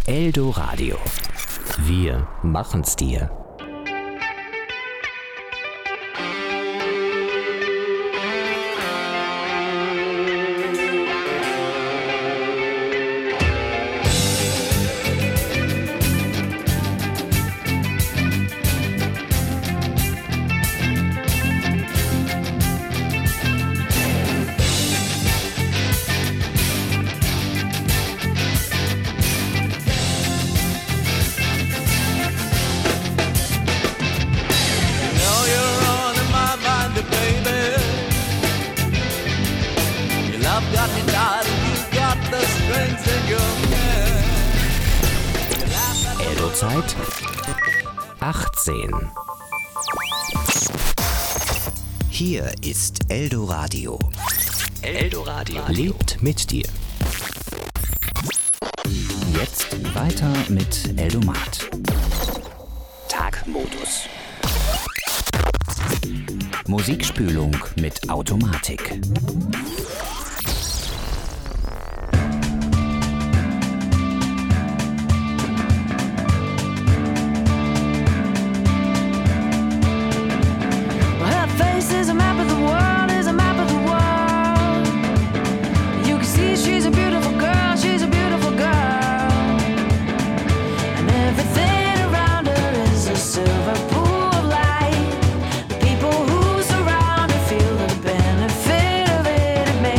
Eldoradio. Wir machen's dir. Zeit 18. Hier ist Eldoradio. Eldoradio lebt mit dir. Jetzt weiter mit Eldomat. Tagmodus. Musikspülung mit Automatik. People who surround her feel the benefit of it. It makes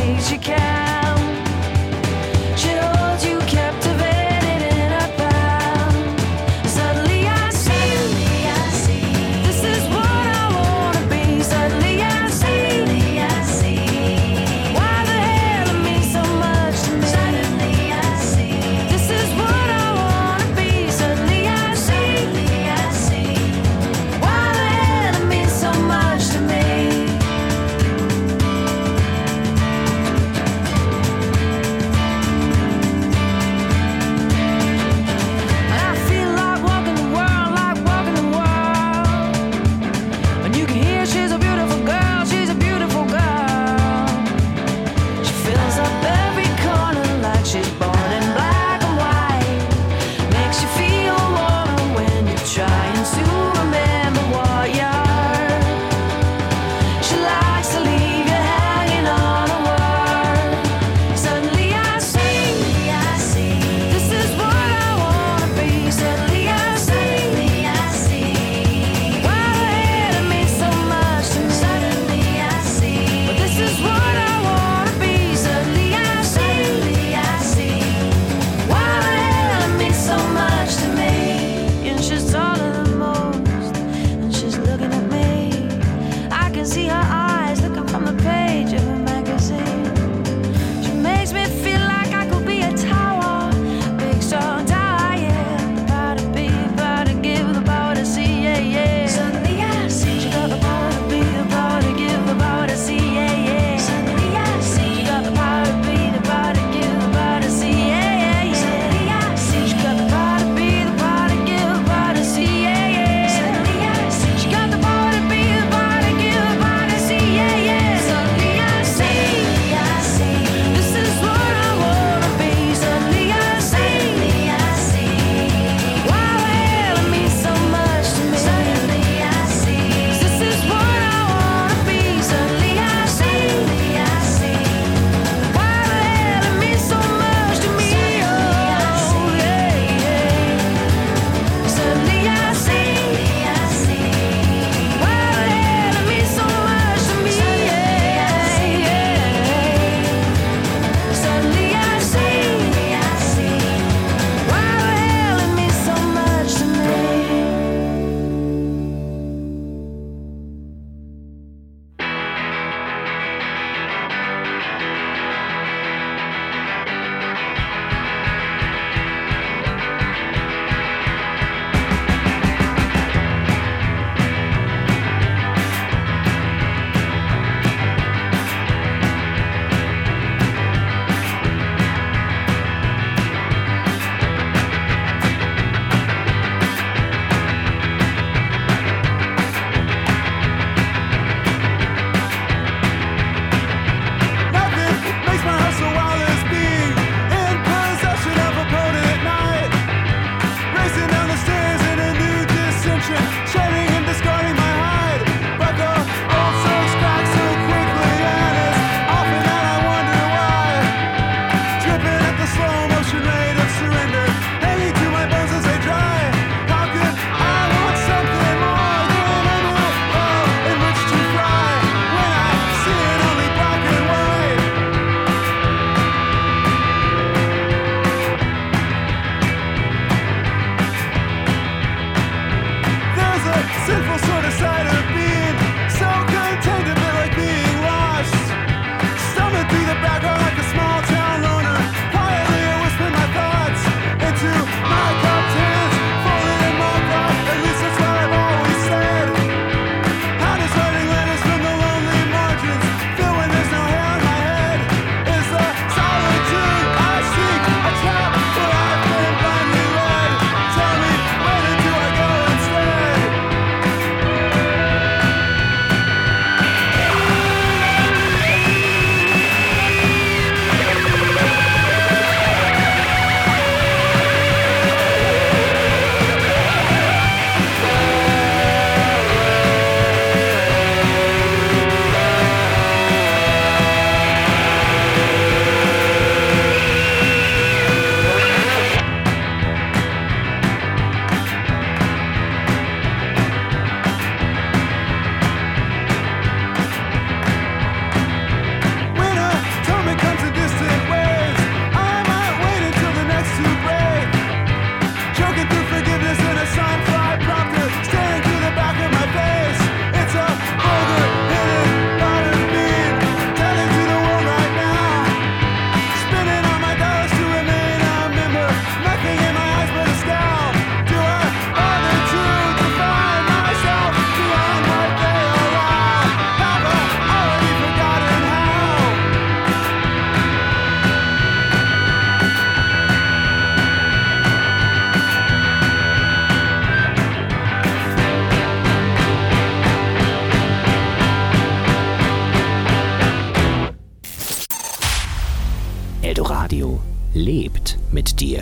Eldoradio lebt mit dir.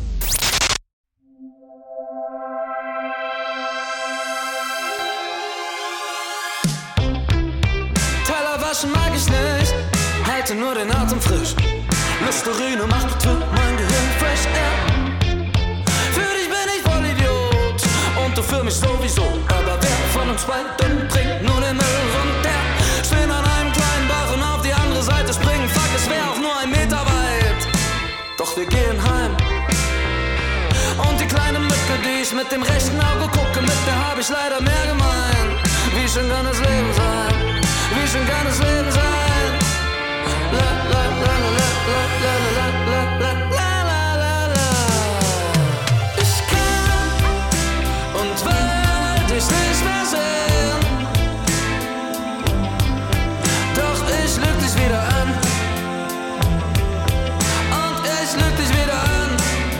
Teller waschen mag ich nicht, halte nur den Atem frisch. Listerine macht für mein Gehirn fresh air. Für dich bin ich voll Idiot und du für mich sowieso. Aber wer von uns beiden trinkt nur den Müll runter? Stehen an einem kleinen Bach und auf die andere Seite springen. Fuck, es wäre auch nur 1 Meter weit. Doch wir gehen heim. Und die kleine Mücke, die ich mit dem rechten Auge gucke, mit der hab ich leider mehr gemein. Wie schön kann das Leben sein? Wie schön kann das Leben sein? La la la la la la la la la la la la. Ich kann und will dich nicht mehr sehen. Doch ich lüg dich wieder an. Und ich lüg dich wieder an.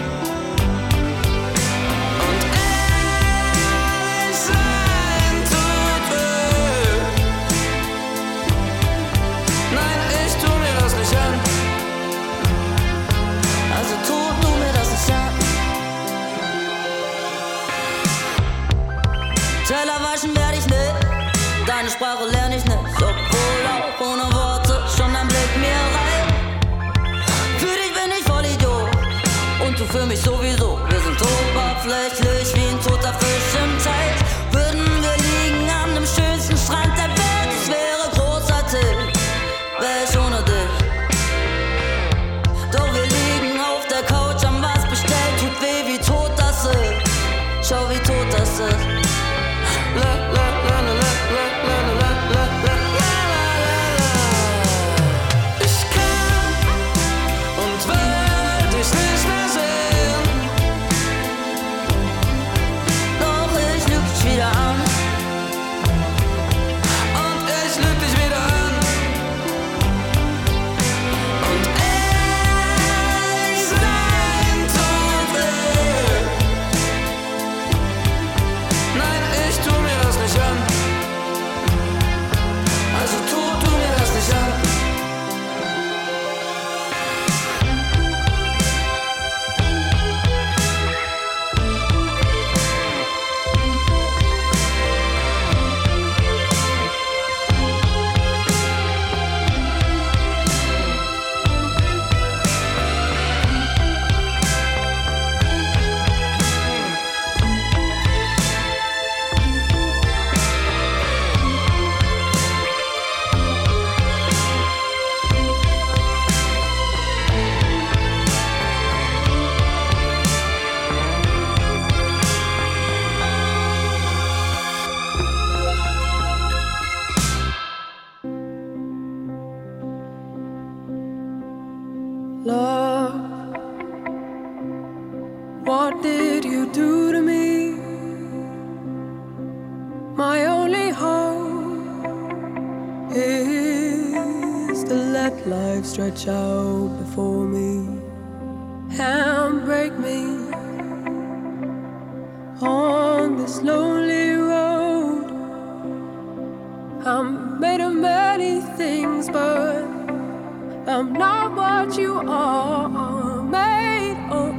Und ehrlich sein tut weh. Nein, ich tu mir das nicht an. Also tu mir das nicht an. Teller waschen werd ich nicht, deine Sprache lerne ich nicht. Obwohl auch ohne Worte schon ein Blick mir reicht. Für dich bin ich voll Idiot und du für mich sowieso. Wir sind oberflächlich wie ein toter Fisch im Teich. Würden wir liegen an dem schönsten Strand der Welt, es wäre großartig, wär ich ohne dich. Doch wir liegen auf der Couch, haben was bestellt, tut weh, wie tot das ist. Schau, wie tot das ist. La la la la la la la la la la la. Ich kann und will dich nicht mehr sehen. Doch ich lüg dich wieder an. Und ich lüg dich wieder an. Und ehrlich sein tut weh. Nein, ich tu mir das nicht an. Also tu mir das nicht an. Love, what did you do to me? My only hope is to let life stretch out before me and break me on this lonely road. I'm made of many things, but I'm not what you are made of.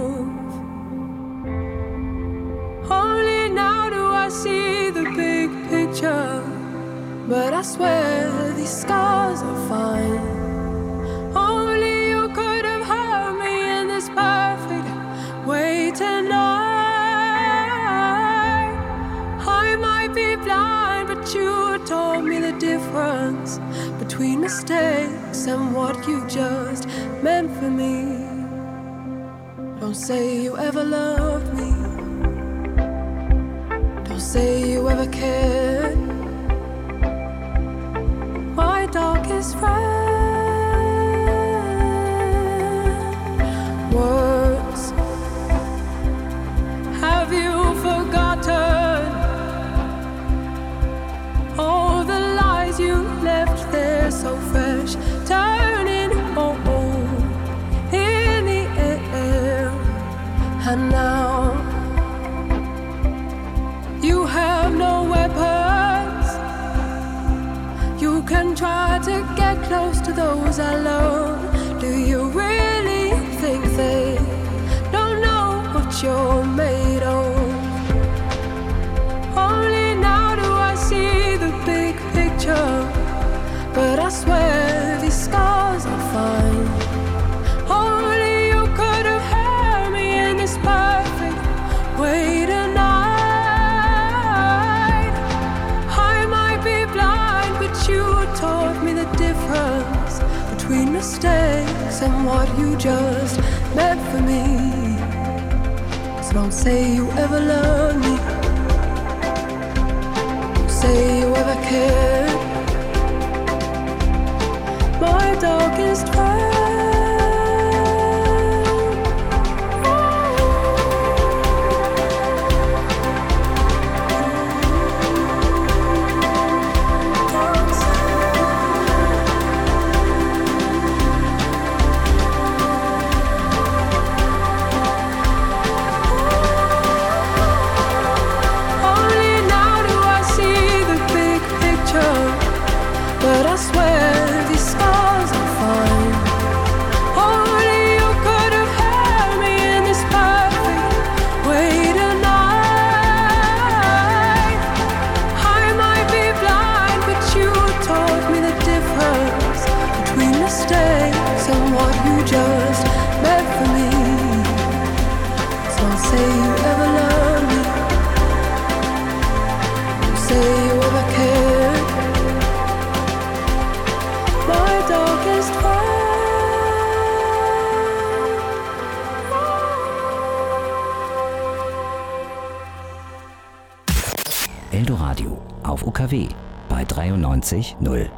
Only now do I see the big picture, but I swear these scars are fine. Only you could have hurt me in this perfect way tonight. I might be blind, but you taught me the difference between mistakes and what you just meant for me. Don't say you ever loved me. Don't say you ever cared. My darkest friend. Words. Have you forgotten all the lies you left there so fresh, turning in the air? And now you have no weapons. You can try to get close fine. Only you could have held me in this perfect way tonight. I might be blind, but you taught me the difference between mistakes and what you just meant for me. So don't say you ever loved me, don't say you ever cared. My darkest friend. But I swear these scars are fine. Only you could have held me in this perfect way tonight. I might be blind, but you taught me the difference between mistakes and what you just meant for me. So don't say you ever loved me, don't say you ever cared. My darkest Eldoradio auf UKW bei 93.0.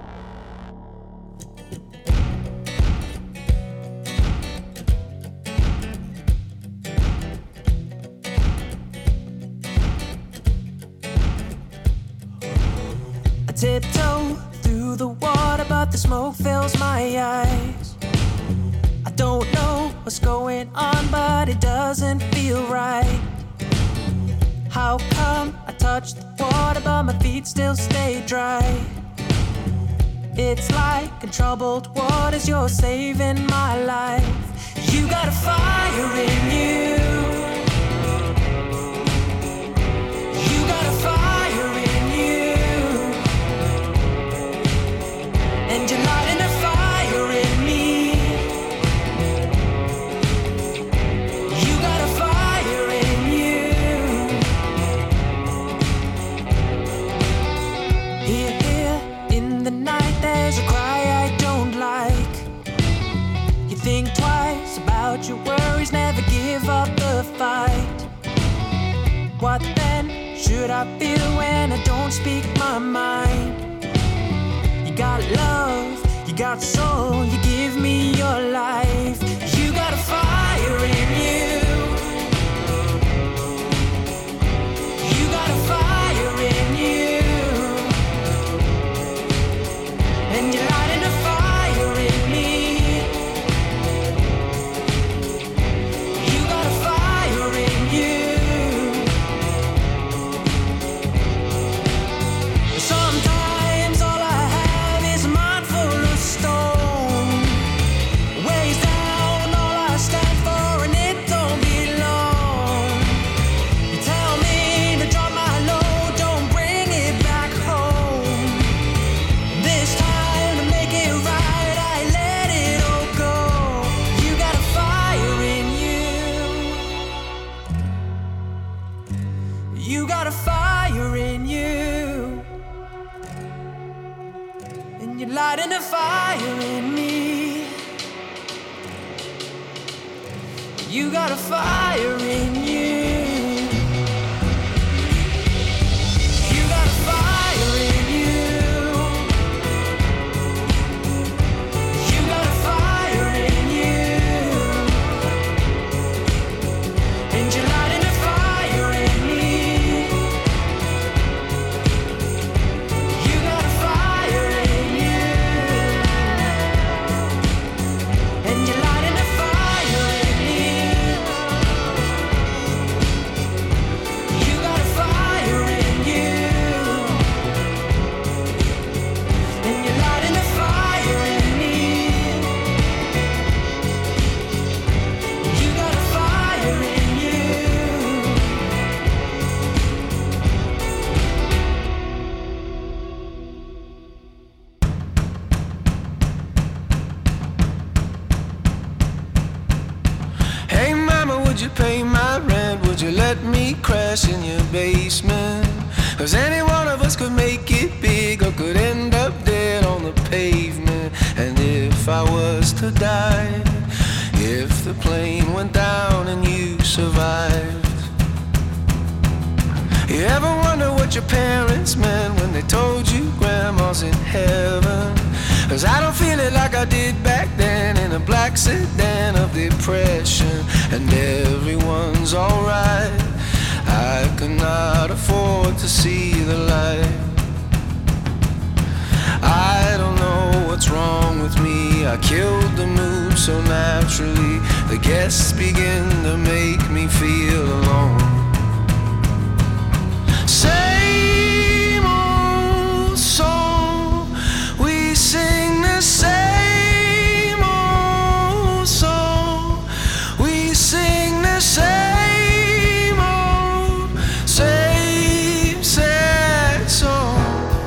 I tiptoe through the water, but the smoke fills my eyes. I don't know what's going on, but it doesn't feel right. How come I touch the water, but my feet still stay dry? It's like in troubled waters, you're saving my life. You got a fire in you. You got a fire in you. And you're lighting a fire in me. You got a fire in you. Here, here, in the night, there's a cry I don't like. You think twice about your worries, never give up the fight. What then should I feel when I don't speak my mind? You got love, you got soul, you give me your life. You got a fire in you. You got a fire in you. And you're lighting a fire in me. You got a fire in you. Sometimes all I have is a mind full of stone. Weighs down all I stand for, and it don't belong. You tell me to drop my load, don't bring it back home. This time to make it right, I let it all go. You got a fire in you. You got a fire in you. And you're lighting a fire in me. You got a fire in you. You got a fire in you. You got a fire in you. And you're lighting a fire in me. You got a fire in you. And you're lighting a fire in me. pay my rent, would you let me crash in your basement? 'Cause any one of us could make it big or could end up dead on the pavement. And if I was to die, if the plane went down and you survived, you ever wonder what your parents meant when they told you grandma's in heaven? 'Cause I don't feel it like I did back then in a black sedan of depression. And everyone's alright, I could not afford to see the light. I don't know what's wrong with me, I killed the mood so naturally. The guests begin to make me feel alone. Same old song, we sing the same old song, we sing the same old, same sad song.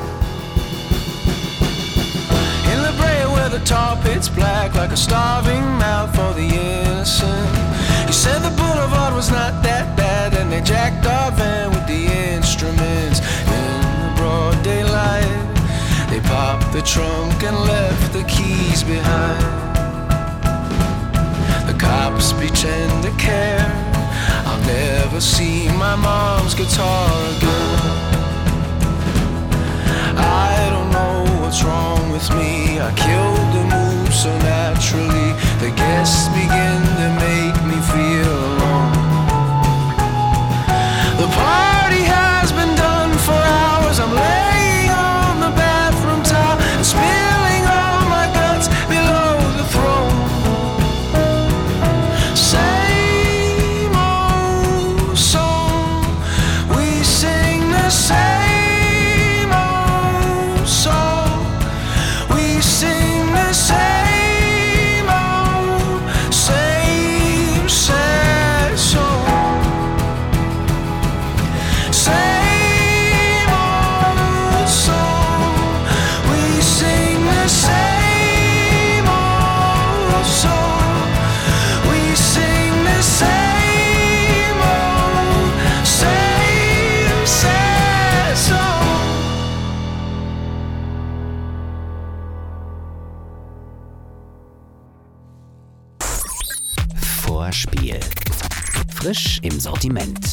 In La Brea where the tar pit's black like a starving mouth for the innocent. You said the boulevard was not that bad, and they jacked our van with the instruments. In the broad daylight, they popped the trunk and left the keys behind. The cops pretend to care, I'll never see my mom's guitar again. I don't know what's wrong with me, I killed the mood so naturally. The guests begin to make me feel alone. The party has been done for hours, I'm laying on the bathroom towel and spilling all my guts below the throne. Same old song, we sing the same old song, we sing the same old, same sad song. Same old song, we sing the same old song, we sing the same old, same sad song. Vorspiel. Frisch im Sortiment.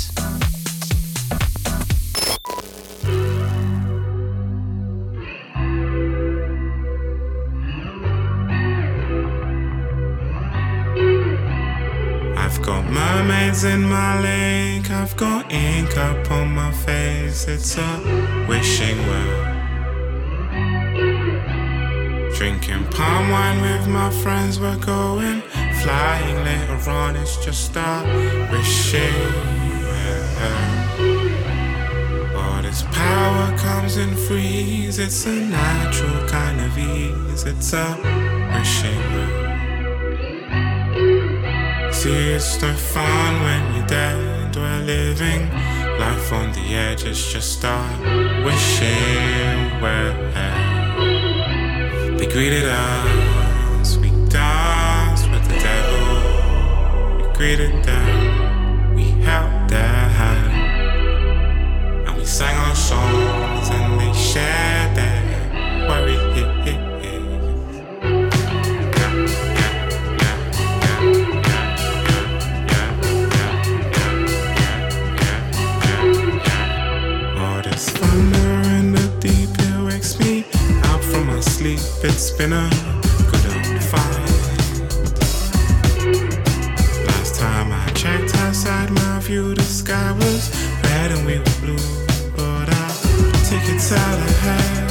I've got mermaids in my lake, I've got ink up on my face, it's a wishing well. Drinking palm wine with my friends, we're going flying later on, it's just a wishing well. Oh, this power comes in threes, it's a natural kind of ease, it's a wishing well. See, it's no fun when you're dead, we're living life on the edge, it's just a wishing well. They greeted us, we danced with the devil. We greeted them, we held their hand, and we sang our songs and they shared their worry. It's been a good old fight. Last time I checked outside my view, the sky was red and we were blue. But I'll take it out ahead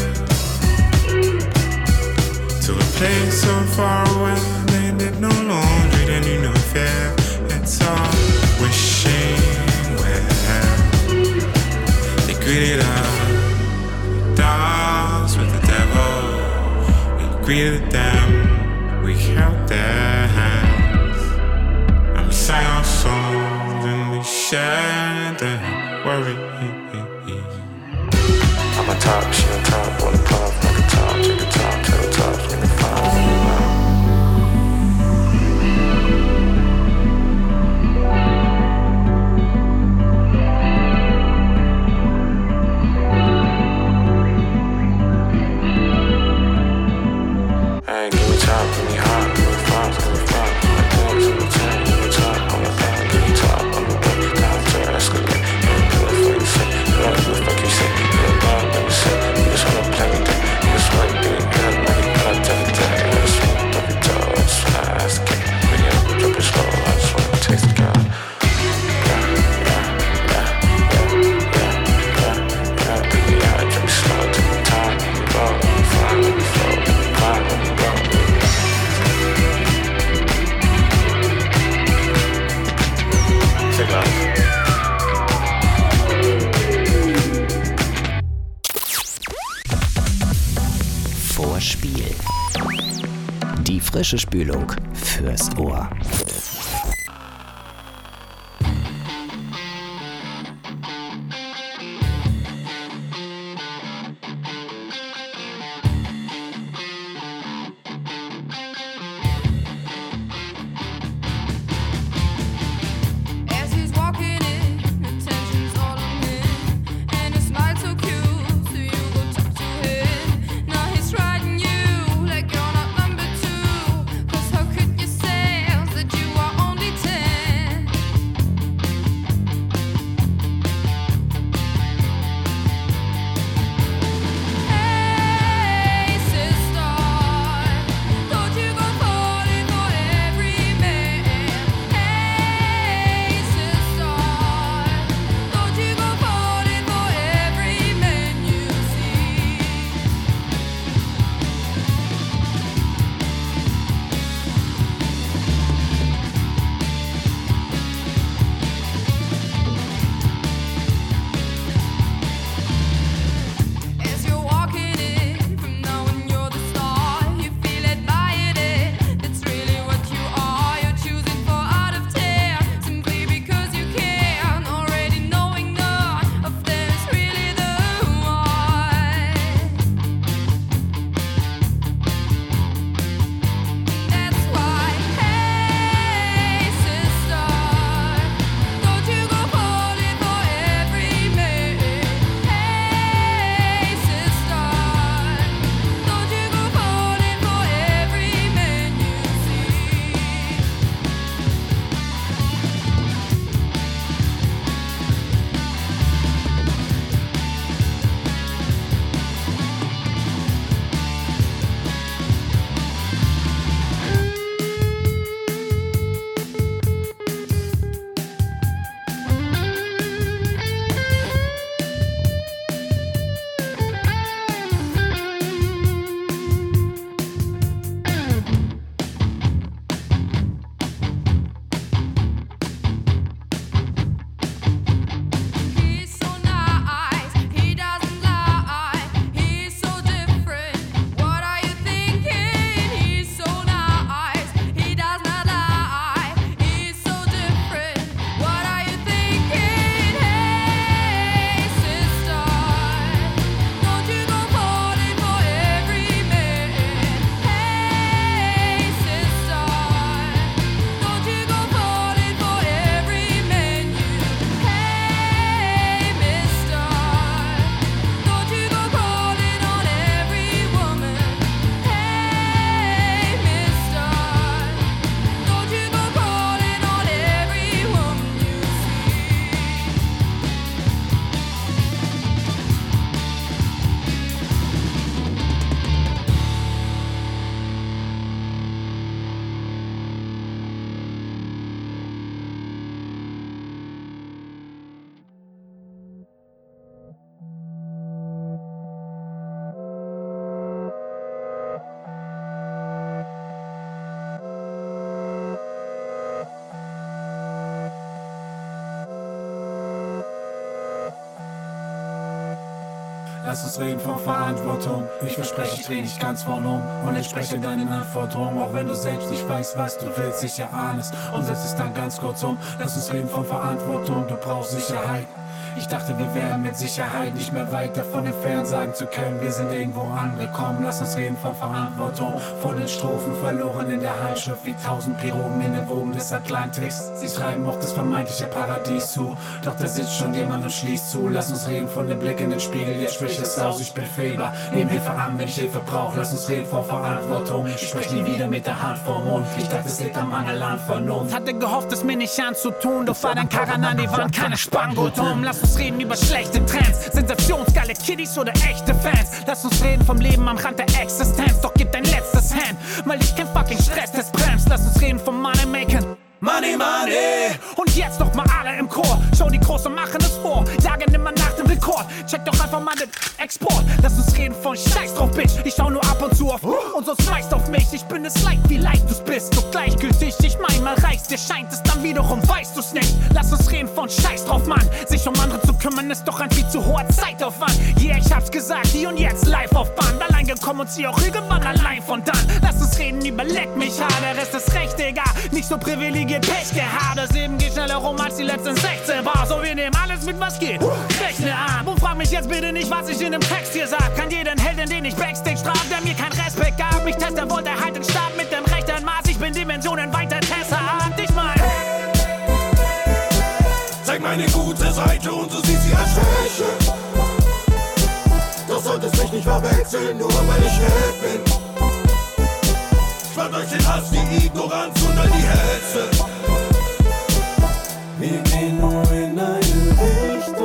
to a place so far away. They did no laundry, they knew no fear. It's all wishing well. They greeted us, danced with the devil. Greeted them, we held their hands, and we sang our songs and we shared their worry. I'm a top, she on top, on the pop, like a top, take a top, tell the top, in the fire. musikalische Spülung fürs Ohr. Lass uns reden von Verantwortung. Ich verspreche, ich dreh nicht ganz vorn um und entspreche deinen Anforderungen. Auch wenn du selbst nicht weißt, was du willst, sicher ahnest und setz es dann ganz kurz um. Lass uns reden von Verantwortung, du brauchst Sicherheit. Ich dachte, wir wären mit Sicherheit nicht mehr weit davon entfernt, sagen zu können, wir sind irgendwo angekommen. Lass uns reden von Verantwortung, von den Strophen verloren in der Handschrift, wie 1000 Pirogen in den Wogen des Atlantiks. Sie schreiben auch das vermeintliche Paradies zu, doch da sitzt schon jemand und schließt zu. Lass uns reden von dem Blick in den Spiegel, jetzt sprich es aus, ich bin fehlbar. Nehm Hilfe an, wenn ich Hilfe brauch. Lass uns reden von Verantwortung, ich sprech nie wieder mit der Hand vorm Mund. Ich dachte, es liegt am Mangel an Vernunft. Hatte gehofft, es mir nicht anzutun, doch war dann Karren an die Wand, keine Spanngurt um. Lass uns reden über schlechte Trends, sensationsgeile Kiddies oder echte Fans. Lass uns reden vom Leben am Rand der Existenz, doch gib dein letztes Hand, weil ich kein fucking Stress, das bremst. Lass uns reden vom Moneymaking, Money, money. Und jetzt noch mal alle im Chor. Schau, die Großen machen es vor. Jagen immer nach dem Rekord. Check doch einfach mal den Export. Lass uns reden von Scheiß drauf, Bitch. Ich schau nur ab und zu auf und sonst schmeißt auf mich. Ich bin es leid, wie leicht du's bist. Doch gleichgültig, ich mein, mal reicht's. Dir scheint es dann wiederum, weißt du's nicht. Lass uns reden von Scheiß drauf, Mann. Sich um andere zu kümmern, ist doch ein viel zu hoher Zeitaufwand. Yeah, ich hab's gesagt, hier und jetzt live auf Band. Allein gekommen und zieh auch irgendwann allein von dann. Lass uns reden über Leck mich hart. Der Rest ist recht egal. Nicht so privilegiert. Pech gehabt, das Leben geht schneller rum als die letzten 16 Bars. So, wir nehmen alles mit, was geht. Rechne an und frag mich jetzt bitte nicht, was ich in dem Text hier sag. Kann jeden Helden, den ich Backstage traf, der mir keinen Respekt gab. Mich testen wollte, halt den Stab mit dem rechten Maß. Ich bin Dimensionen weiter Tesserabend. Ich mein, zeig meine gute Seite und du siehst sie als Schwäche. Doch solltest mich nicht verwechseln, nur weil ich Held bin. Spart euch den Hass, die Ignoranz und all die Hetze. Wir gehen nur in eine Richtung,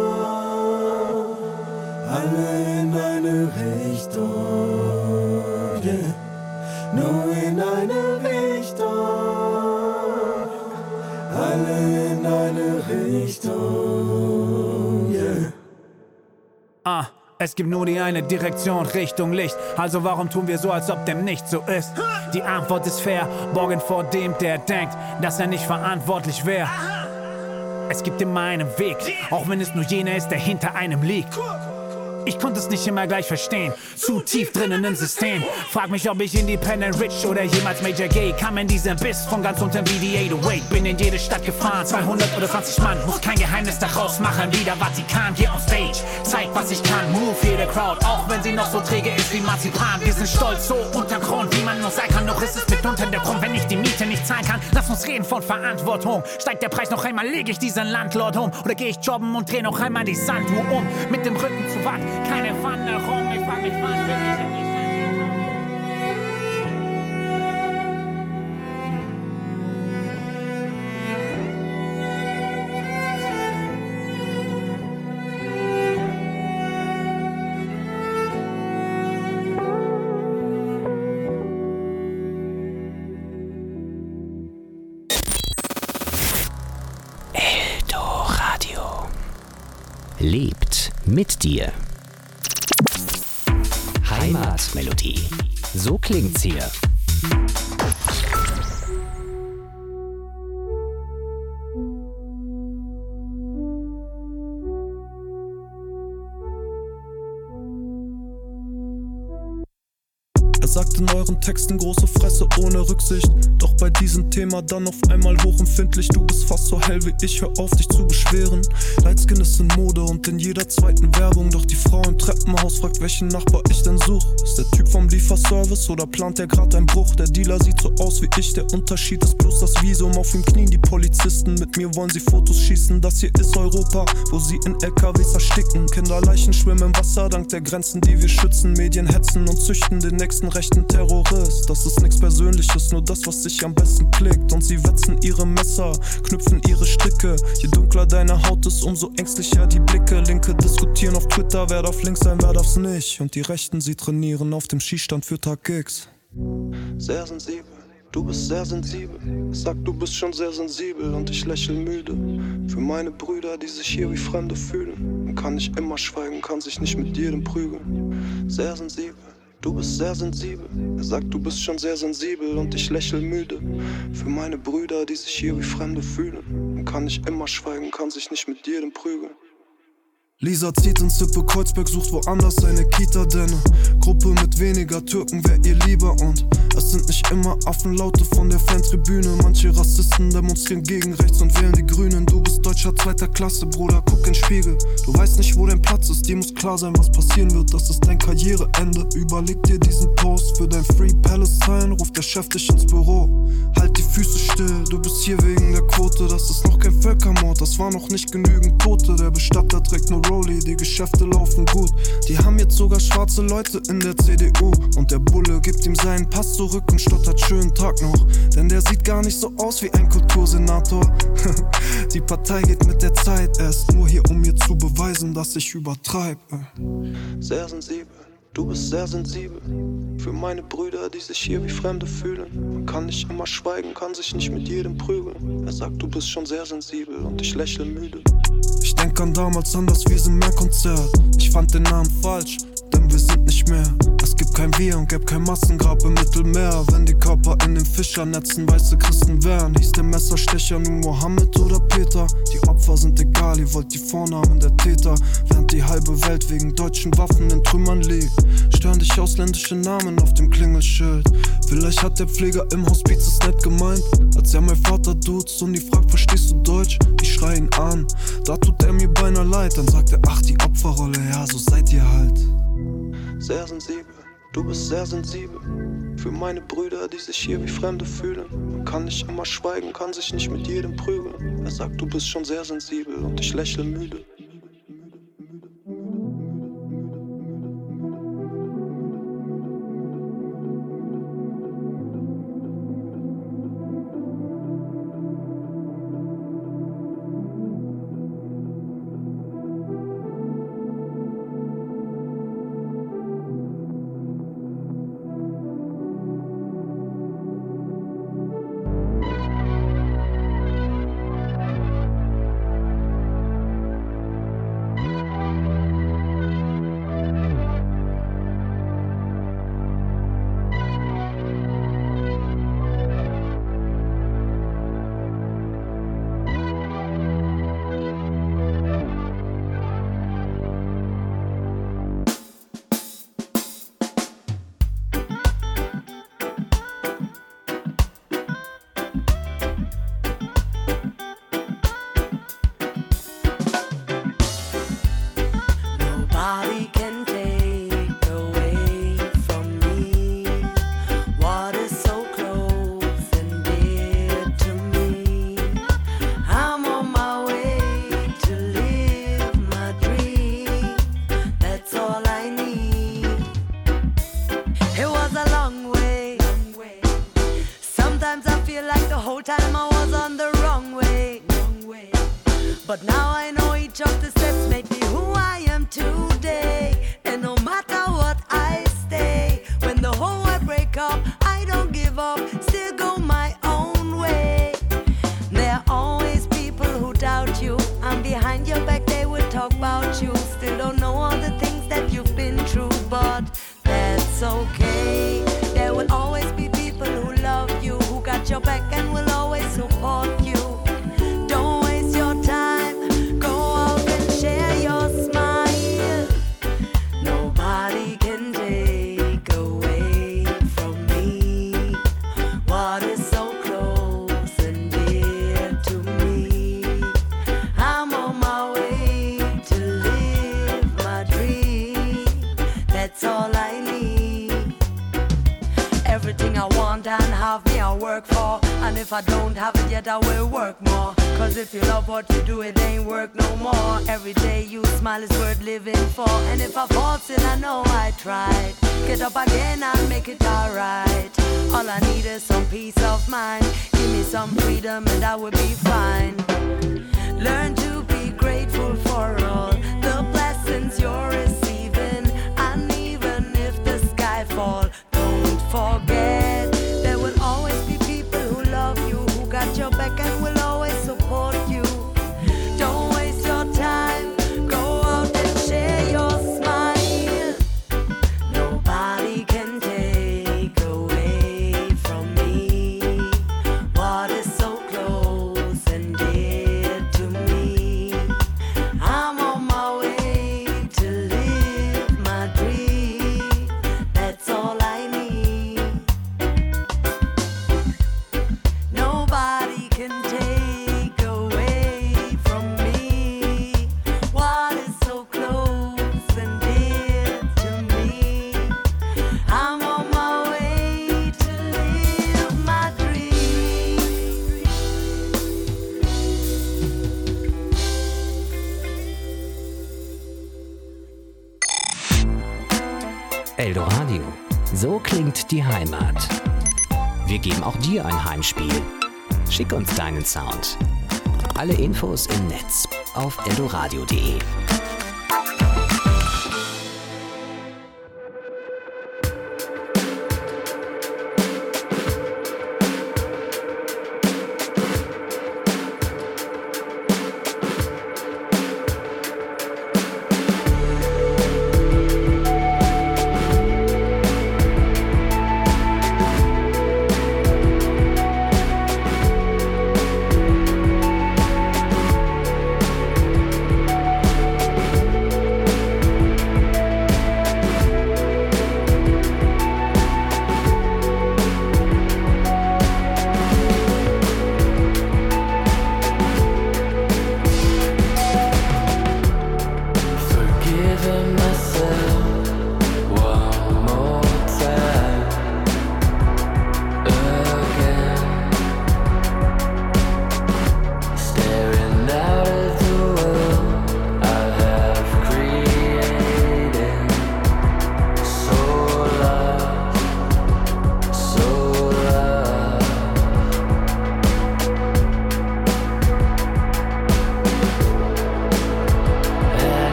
alle in eine Richtung, yeah. Nur in eine Richtung, alle in eine Richtung, yeah. Es gibt nur die eine Direktion, Richtung Licht. Also warum tun wir so, als ob dem nicht so ist? Die Antwort ist fair, borgen vor dem, der denkt, dass er nicht verantwortlich wäre. Es gibt immer einen Weg, auch wenn es nur jener ist, der hinter einem liegt. Ich konnte es nicht immer gleich verstehen, zu tief drinnen im System. Frag mich, ob ich Independent Rich oder jemals Major Gay. Kam in diesen Biss von ganz unten wie die 808. Bin in jede Stadt gefahren, 200 oder 20 Mann. Muss kein Geheimnis daraus machen, wie der Vatikan. Geh on Stage, zeig was ich kann. Move jede Crowd, auch wenn sie noch so träge ist wie Marzipan. Wir sind stolz, so untergrund, wie man nur sein kann. Doch ist es mitunter der Grund, wenn ich die Miete nicht zahlen kann. Lass uns reden von Verantwortung. Steigt der Preis noch einmal, leg ich diesen Landlord um. Oder geh ich jobben und dreh noch einmal die Sanduhr um. Mit dem Rücken zu Wand. Keine Wanderung, ich frag mich, wann will ich endlich Eldoradio. Lebt mit dir. Heimatmelodie. So klingt's hier. Er sagt in euren Texten große Fresse ohne Rücksicht. Doch bei diesem Thema dann auf einmal hochempfindlich. Du bist fast so hell wie ich, hör auf dich zu beschweren. Lightskin ist in Mode und in jeder zweiten Werbung. Doch die Frau im Treppenhaus fragt, welchen Nachbar ich denn such. Ist der Typ vom Lieferservice oder plant der grad einen Bruch? Der Dealer sieht so aus wie ich, der Unterschied ist bloß das Visum. Auf ihm knien die Polizisten, mit mir wollen sie Fotos schießen. Das hier ist Europa, wo sie in LKWs ersticken. Kinderleichen schwimmen im Wasser, dank der Grenzen, die wir schützen. Medien hetzen und züchten den nächsten rechten Terrorist. Das ist nichts Persönliches, nur das, was sich am besten klickt. Und sie wetzen ihre Messer, knüpfen ihre Stricke. Je dunkler deine Haut ist, umso ängstlicher die Blicke. Linke diskutieren auf Twitter, wer darf links sein, wer darf's nicht. Und die Rechten, sie trainieren auf dem Schießstand für Tag X. Sehr sensibel, du bist sehr sensibel. Ich sag, du bist schon sehr sensibel und ich lächel müde. Für meine Brüder, die sich hier wie Fremde fühlen. Und kann nicht immer schweigen, kann sich nicht mit jedem prügeln. Sehr sensibel. Du bist sehr sensibel. Er sagt, du bist schon sehr sensibel und ich lächel müde. Für meine Brüder, die sich hier wie Fremde fühlen. Und kann nicht immer schweigen, kann sich nicht mit jedem prügeln. Lisa zieht ins Sippe, Kreuzberg sucht woanders seine Kita, denn Gruppe mit weniger Türken wär ihr lieber. Und es sind nicht immer Affenlaute von der Fantribüne. Manche Rassisten demonstrieren gegen rechts und wählen die Grünen. Du bist Deutscher zweiter Klasse, Bruder, guck in den Spiegel. Du weißt nicht, wo dein Platz ist, dir muss klar sein, was passieren wird. Das ist dein Karriereende, überleg dir diesen Post. Für dein Free Palestine ruft der Chef dich ins Büro. Halt die Füße still, du bist hier wegen der Quote. Das ist noch kein Völkermord, das war noch nicht genügend Tote. Der Bestatter trägt nur Rolli, die Geschäfte laufen gut. Die haben jetzt sogar schwarze Leute in der CDU. Und der Bulle gibt ihm seinen Pass zurück und stottert schönen Tag noch. Denn der sieht gar nicht so aus wie ein Kultursenator. Die Partei geht mit der Zeit, er ist nur hier, um mir zu beweisen, dass ich übertreibe. Sehr sensibel. du bist sehr sensibel. Für meine Brüder, die sich hier wie Fremde fühlen. Man kann nicht immer schweigen, kann sich nicht mit jedem prügeln. Er sagt, du bist schon sehr sensibel und ich lächle müde. Ich denk an damals an das Wir sind mehr Konzert. Ich fand den Namen falsch, denn wir sind nicht mehr. Es gibt kein Wir und gibt kein Massengrab im Mittelmeer. Wenn die Körper in den Fischernetzen weiße Christen wären, hieß der Messerstecher nun Mohammed oder Peter. Die Opfer sind egal, ihr wollt die Vornamen der Täter. Während die halbe Welt wegen deutschen Waffen in Trümmern liegt, stören dich ausländische Namen auf dem Klingelschild. Vielleicht hat der Pfleger im Hospiz es nett gemeint, als er mein Vater duzt und die fragt, verstehst du Deutsch? Ich schrei ihn an, da tut er mir beinahe leid. Dann sagt er, ach die Opferrolle, ja so seid ihr halt. Sehr sensibel, du bist sehr sensibel. Für meine Brüder, die sich hier wie Fremde fühlen. Man kann nicht immer schweigen, kann sich nicht mit jedem prügeln. Er sagt, du bist schon sehr sensibel und ich lächle müde. But now I know each of the steps make me who I am today. And no matter what I stay, when the whole world break up, I don't give up, still go my own way. There are always people who doubt you, and behind your back they will talk about you. Still don't know all the things that you've been through, but that's okay. There will always be people who love you, who got your back and will always support you. Don't waste your time, go out and share your smile. Nobody can take away from me what is so close and dear to me. I'm on my way to live my dream. That's all I need. Everything I want and have me I work for. And if I don't have it yet I will work more. Cause if you love what you do it ain't work no more. Every day you smile is worth living for. And if I fall still I know I tried. Get up again and make it alright. All I need is some peace of mind. Give me some freedom and I will be fine. Learn to be grateful for all the blessings you're receiving. And even if the sky fall, don't forget there will always be people who love you, who got your back and will always support you. Don't waste your time, go out and share your smile. Nobody can take away from me what is so close and dear to me. I'm on my way to live my dream. That's all I need. Nobody can take away from me what is so close and dear to me. I'm on my way to live my dream. Eldoradio. So klingt die Heimat. Wir geben auch dir ein Heimspiel. Schick uns deinen Sound. Alle Infos im Netz auf eldoradio.de.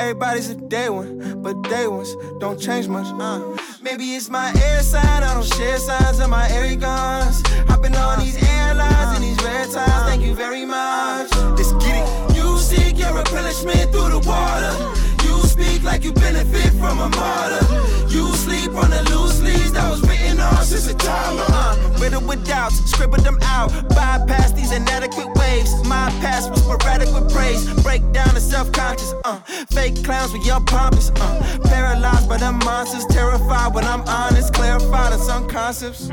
Everybody's a day one, but day ones don't change much. Maybe it's my air sign, I don't share signs of my air guns. Hopping on these airlines and these red ties, thank you very much. Let's get it. You seek your replenishment through the water. You speak like you benefit from a martyr. You sleep on the loose leaves that was written on since a toddler. Riddled with doubts, scribbled them out. Bypass these inadequate waves. My past was sporadic with praise. Break down the self-conscious. Fake clowns with your pompous. Paralyzed by them monsters. Terrified when I'm honest. Clarify the some concepts.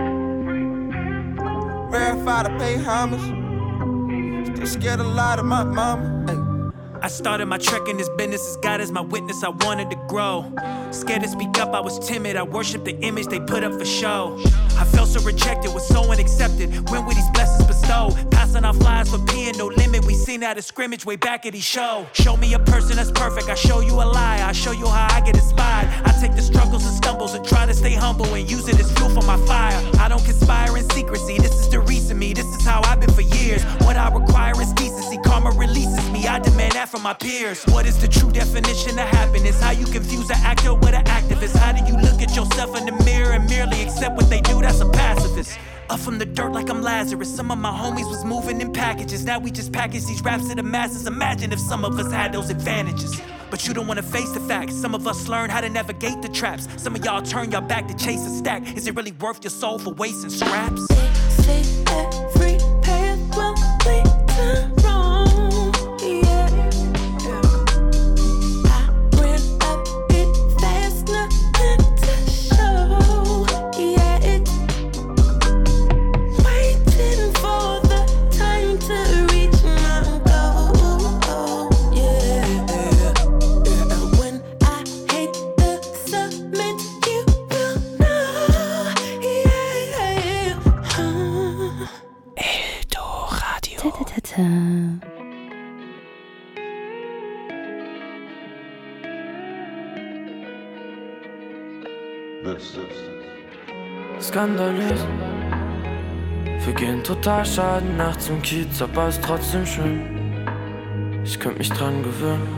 Verify to pay homage. Still scared a lot of my mama. Ay. I started my trek in this business as God is my witness, I wanted to grow. Scared to speak up, I was timid, I worshiped the image they put up for show. I felt so rejected, was so unaccepted, when were these blessings bestowed? Passing out flyers for peeing, no limit, we seen at a scrimmage way back at these shows. Show me a person that's perfect, I show you a lie, I show you how I get inspired. I take the struggles and stumbles and try to stay humble and use it as fuel for my fire. I don't conspire in secrecy, this is the recent me, this is how I've been for years. What I require is decency, karma releases me, I demand that from my peers. What is the true definition of happiness? How you confuse an actor with an activist? How do you look at yourself in the mirror and merely accept what they do? That's a pacifist. Up from the dirt like I'm Lazarus. Some of my homies was moving in packages. Now we just package these raps to the masses. Imagine if some of us had those advantages. But you don't wanna face the facts. Some of us learn how to navigate the traps. Some of y'all turn your back to chase a stack. Is it really worth your soul for wasting scraps? Say every path will lead to Rome. Yeah. I ran up it fast, nothing to show. Yeah. Waiting for the time to reach my goal. Yeah. And when I hit the summit, you will know. Yeah. Eldoradio. Skandalös. Wir gehen total schaden nachts im Kiez, aber ist trotzdem schön. Ich könnte mich dran gewöhnen.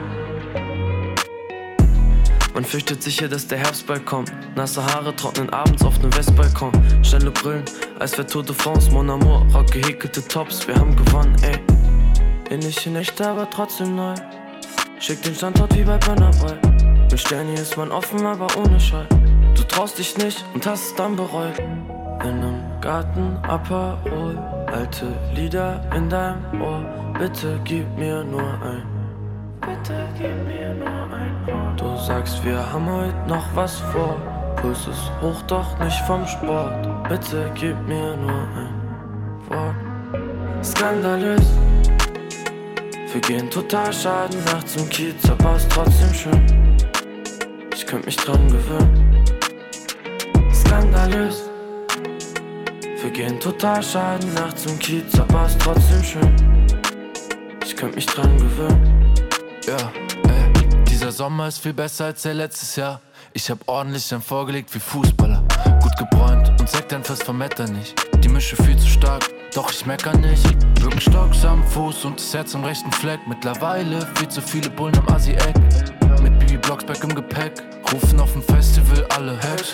Man fürchtet sicher, dass der Herbst bald kommt. Nasse Haare trocknen abends auf dem Westbalkon. Schnelle Brillen, als wär Tour de France. Mon Amour, rock gehäkelte Tops, wir haben gewonnen, ey. Ähnliche Nächte, aber trotzdem neu. Schick den Standort wie bei Brennerboy. Mit Sterni ist man offen, aber ohne Scheu. Du traust dich nicht und hast es dann bereut. In einem Garten Aperol, alte Lieder in deinem Ohr. Bitte gib mir nur ein. Bitte gib mir nur ein Ohr. Du sagst, wir haben heute noch was vor. Puls ist hoch, doch nicht vom Sport. Bitte gib mir nur ein Wort. Skandalös. Wir gehen total schaden nachts im Kiez, aber ist trotzdem schön. Ich könnte mich dran gewöhnen. Skandalös. Wir gehen total schaden nachts im Kiez, aber ist trotzdem schön. Ich könnte mich dran gewöhnen. Ja, dieser Sommer ist viel besser als der letztes Jahr. Ich hab ordentlich dann vorgelegt wie Fußballer. Gut gebräunt und Sekt ein Fest vom Metternich. Die Mische viel zu stark, doch ich mecker nicht. Birkenstocks am Fuß und das Herz am rechten Fleck. Mittlerweile viel zu viele Bullen am Assi-Eck. Mit Bibi Blocksberg im Gepäck, rufen auf dem Festival alle Hex.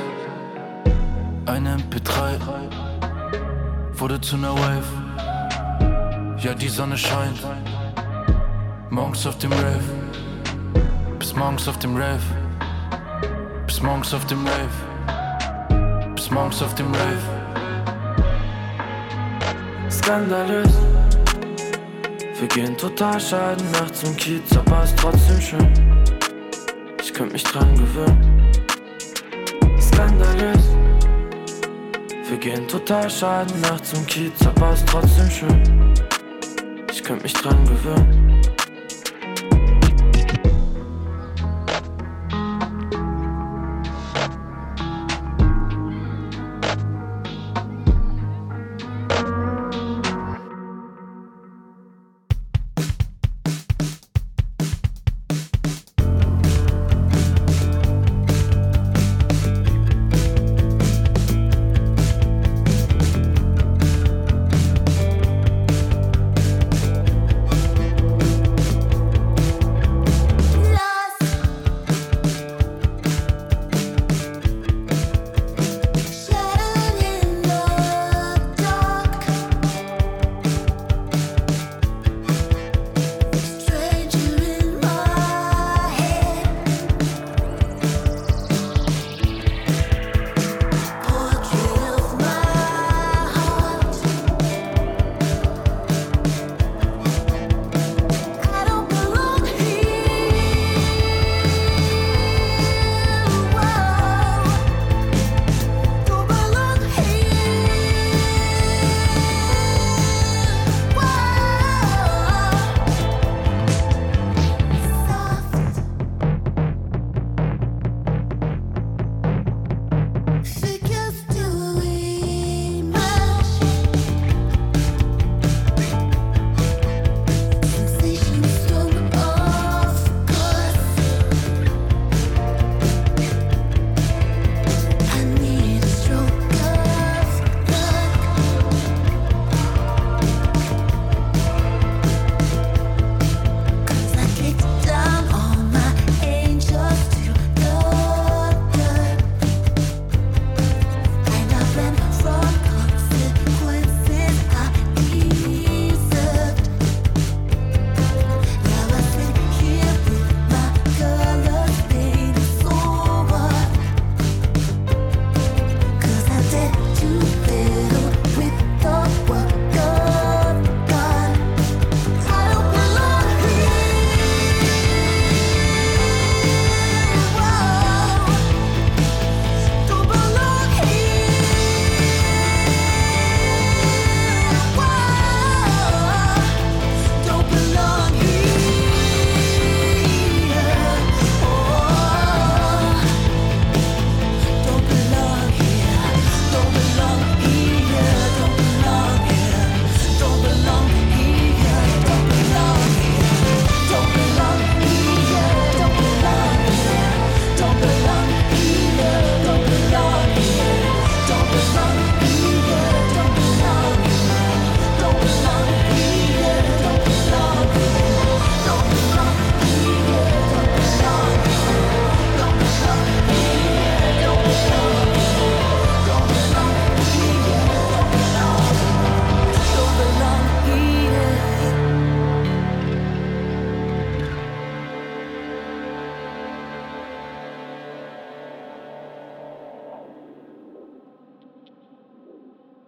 Eine MP3 wurde zu ner Wave. Ja, die Sonne scheint. Morgens auf dem Rave. Bis morgens auf dem Rave. Bis morgens auf dem Rave. Bis morgens auf dem Rave. Skandalös. Wir gehen total schaden nachts im Kiez, aber ist trotzdem schön. Ich könnte mich dran gewöhnen. Skandalös. Wir gehen total schaden nachts im Kiez, aber ist trotzdem schön. Ich könnte mich dran gewöhnen.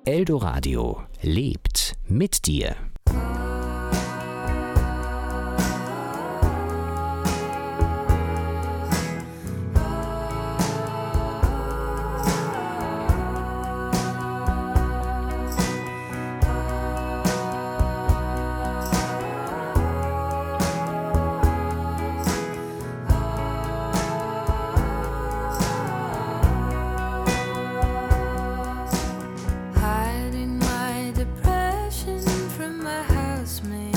Eldoradio lebt mit dir. Hiding my depression from my housemates.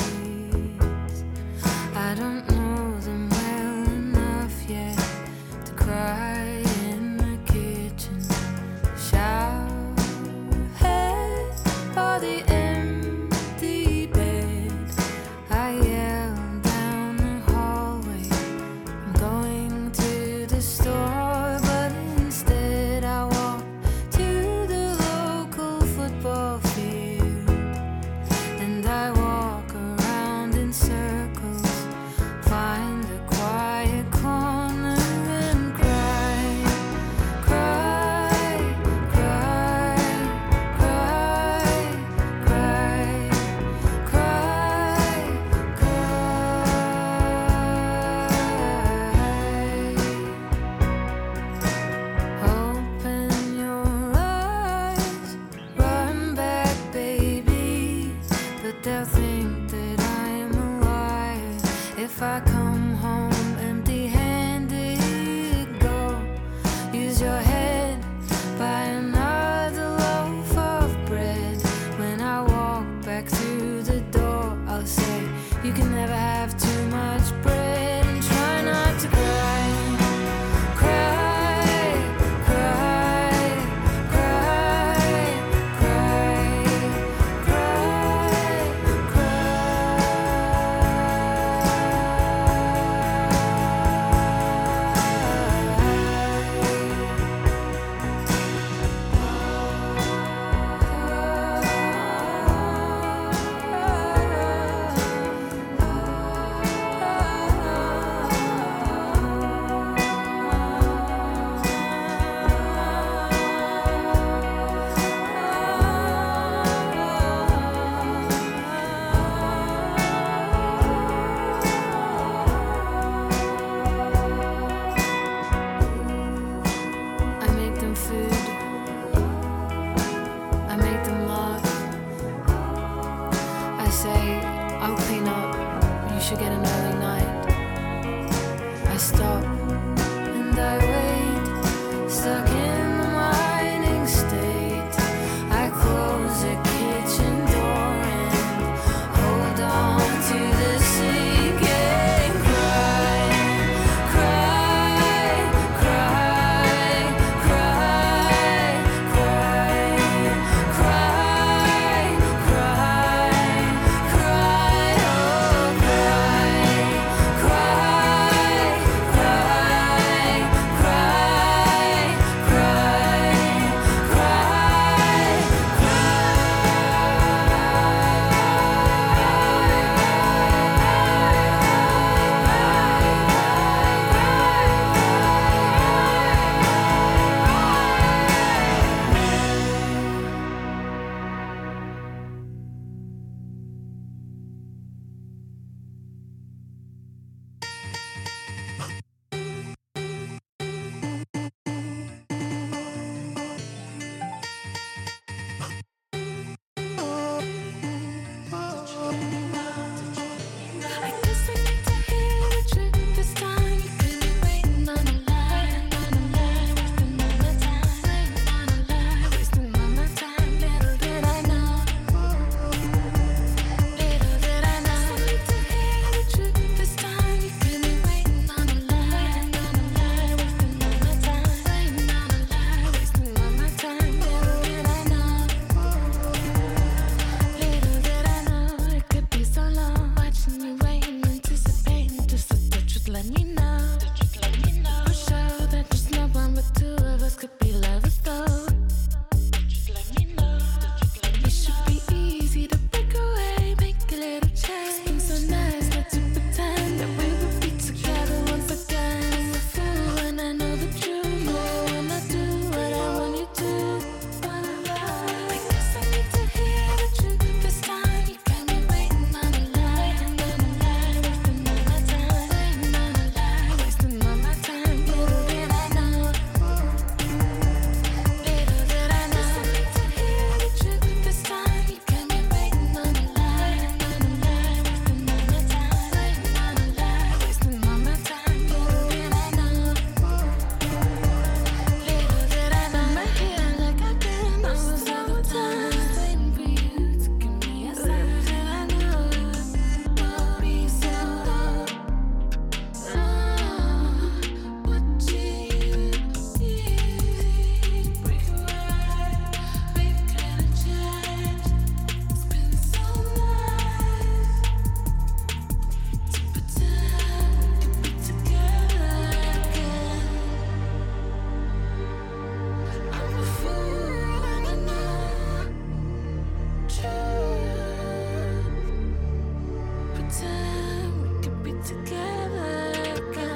I don't know them well enough yet to cry in the kitchen. Shower head or the empty bed. I yell down the hallway. I'm going to the store, but instead I walk to the local football field, and I walk around in circles, find a quiet corner and cry, cry, cry, cry, cry, cry, cry. Open your eyes, run back, baby, but they'll think that I am a liar if I come home empty-handed. Go, use your head, buy another loaf of bread. When I walk back through the door, I'll say, you can never have too much bread, and try not to cry. Cry, cry, cry, cry, cry, I make them food, I make them laugh. I say, I'll clean up, you should get an early night. I stop and I wait, stuck in